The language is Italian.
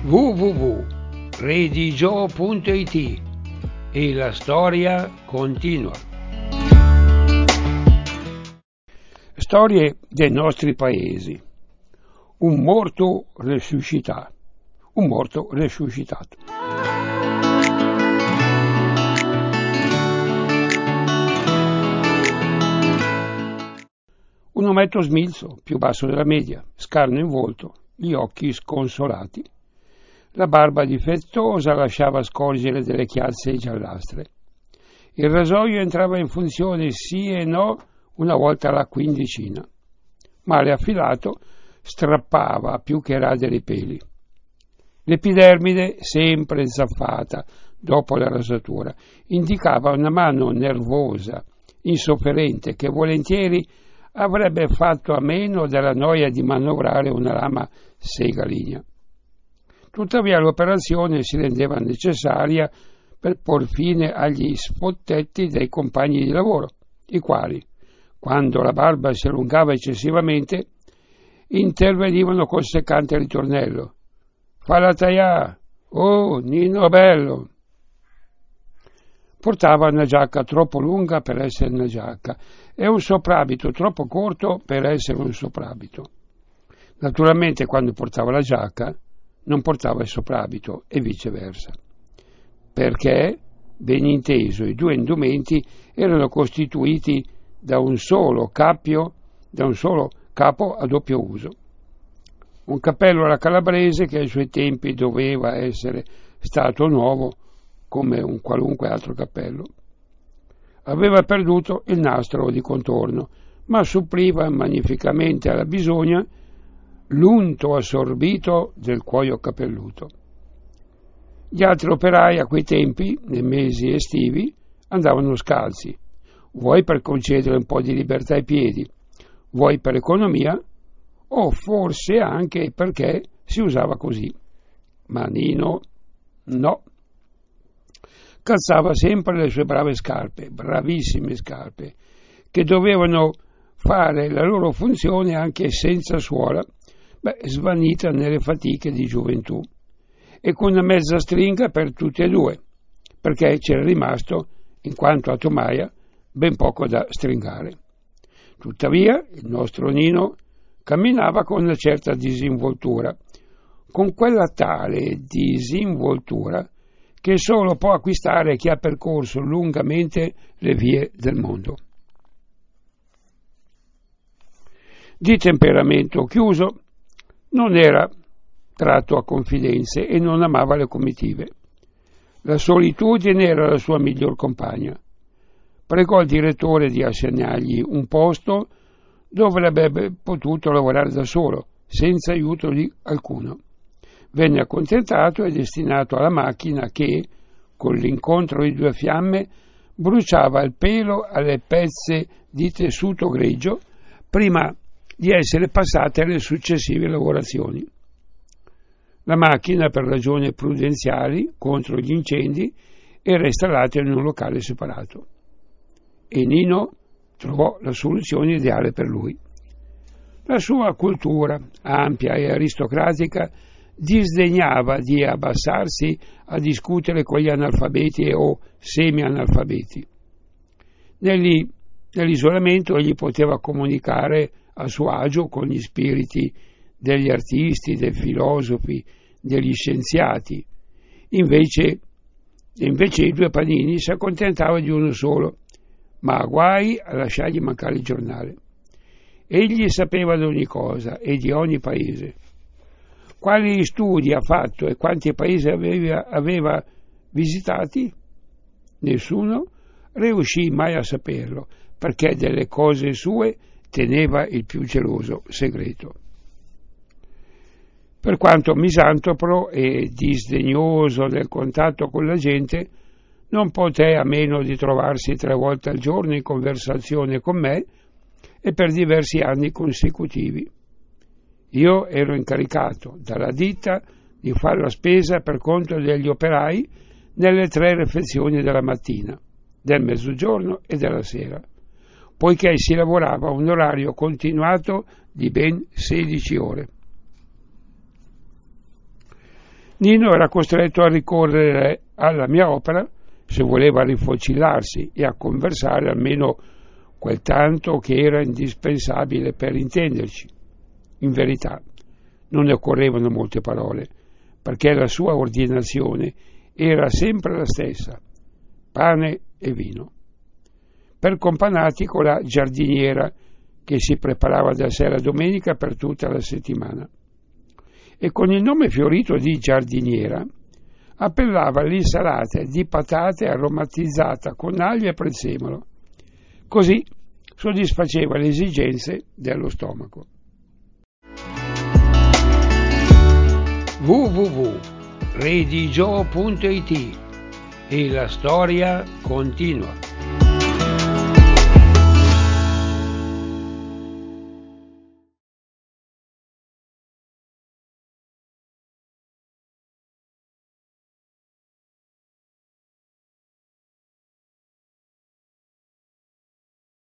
www.redigio.it e la storia continua. Storie dei nostri paesi. Un morto resuscitato. Un ometto smilzo, più basso della media, scarno in volto, gli occhi sconsolati. La barba difettosa lasciava scorgere delle chiazze giallastre. Il rasoio entrava in funzione sì e no una volta alla quindicina. Male affilato, strappava più che radere i peli. L'epidermide, sempre zaffata dopo la rasatura, indicava una mano nervosa, insofferente, che volentieri avrebbe fatto a meno della noia di manovrare una lama segaligna. Tuttavia l'operazione si rendeva necessaria per por fine agli sfottetti dei compagni di lavoro, i quali, quando la barba si allungava eccessivamente, intervenivano col seccante ritornello: «Falla tagliare! Oh, Nino bello!» Portava una giacca troppo lunga per essere una giacca e un soprabito troppo corto per essere un soprabito. Naturalmente, quando portava la giacca, non portava il soprabito e viceversa, perché, ben inteso, i due indumenti erano costituiti da un solo capo a doppio uso. Un cappello alla calabrese che ai suoi tempi doveva essere stato nuovo come un qualunque altro cappello. Aveva perduto il nastro di contorno, ma suppliva magnificamente alla bisogna l'unto assorbito del cuoio capelluto. Gli altri operai a quei tempi, nei mesi estivi, andavano scalzi, vuoi per concedere un po' di libertà ai piedi, vuoi per economia, o forse anche perché si usava così. Ma Nino no. Calzava sempre le sue brave scarpe, bravissime scarpe, che dovevano fare la loro funzione anche senza suola, svanita nelle fatiche di gioventù, e con una mezza stringa per tutte e due, perché c'era rimasto, in quanto a tomaia, ben poco da stringare. Tuttavia, il nostro Nino camminava con una certa disinvoltura, con quella tale disinvoltura che solo può acquistare chi ha percorso lungamente le vie del mondo. Di temperamento chiuso, non era tratto a confidenze e non amava le comitive. La solitudine era la sua miglior compagna. Pregò il direttore di assegnargli un posto dove avrebbe potuto lavorare da solo, senza aiuto di alcuno. Venne accontentato e destinato alla macchina che, con l'incontro di due fiamme, bruciava il pelo alle pezze di tessuto grigio prima di essere passate alle successive lavorazioni. La macchina, per ragioni prudenziali contro gli incendi, era installata in un locale separato e Nino trovò la soluzione ideale per lui. La sua cultura, ampia e aristocratica, disdegnava di abbassarsi a discutere con gli analfabeti o semi-analfabeti. Nell'isolamento egli poteva comunicare a suo agio con gli spiriti degli artisti, dei filosofi, degli scienziati. Invece i due panini si accontentava di uno solo, ma guai a lasciargli mancare il giornale. Egli sapeva di ogni cosa e di ogni paese. Quali studi ha fatto e quanti paesi aveva visitati? Nessuno riuscì mai a saperlo, perché delle cose sue teneva il più geloso segreto. Per quanto misantropo e disdegnoso del contatto con la gente, non poté a meno di trovarsi 3 volte al giorno in conversazione con me e per diversi anni consecutivi. Io ero incaricato dalla ditta di fare la spesa per conto degli operai nelle 3 refezioni della mattina, del mezzogiorno e della sera, poiché si lavorava a un orario continuato di ben 16 ore. Nino era costretto a ricorrere alla mia opera se voleva rifocillarsi e a conversare almeno quel tanto che era indispensabile per intenderci. In verità, non ne occorrevano molte parole, perché la sua ordinazione era sempre la stessa: pane e vino. Per companatico la giardiniera, che si preparava da sé la domenica per tutta la settimana. E con il nome fiorito di giardiniera appellava l'insalata di patate aromatizzata con aglio e prezzemolo. Così soddisfaceva le esigenze dello stomaco. www.redigio.it E la storia continua.